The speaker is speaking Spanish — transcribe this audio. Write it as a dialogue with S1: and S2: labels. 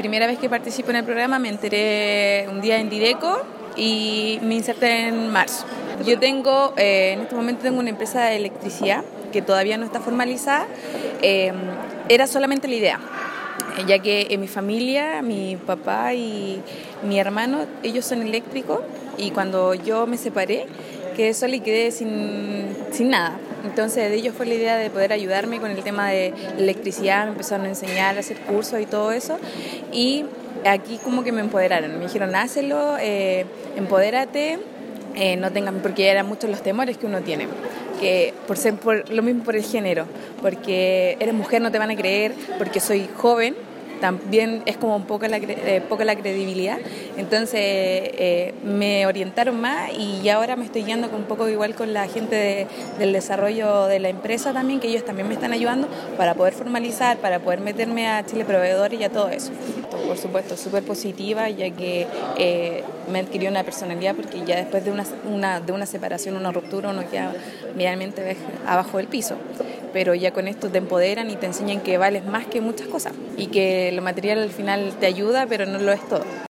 S1: primera vez que participo en el programa me enteré un día en Dideco y me inserté en marzo. Yo tengo, en este momento tengo una empresa de electricidad que todavía no está formalizada. Era solamente la idea, ya que en mi familia, mi papá y mi hermano, ellos son eléctricos y cuando yo me separé, quedé sola y quedé sin nada. Entonces de ellos fue la idea de poder ayudarme con el tema de electricidad, me empezaron a enseñar a hacer cursos y todo eso, y aquí como que me empoderaron, me dijeron hácelo, empodérate, no tengan, porque eran muchos los temores que uno tiene, que por lo mismo por el género, porque eres mujer no te van a creer, porque soy joven, también es como un poco la credibilidad. Entonces me orientaron más y ahora me estoy guiando un poco igual con la gente del desarrollo de la empresa también, que ellos también me están ayudando para poder formalizar, para poder meterme a Chile Proveedores y a todo eso. Por supuesto, súper positiva, ya que me adquirió una personalidad, porque ya después de una separación, una ruptura, uno queda realmente abajo del piso. Pero ya con esto te empoderan y te enseñan que vales más que muchas cosas y que lo material al final te ayuda, pero no lo es todo.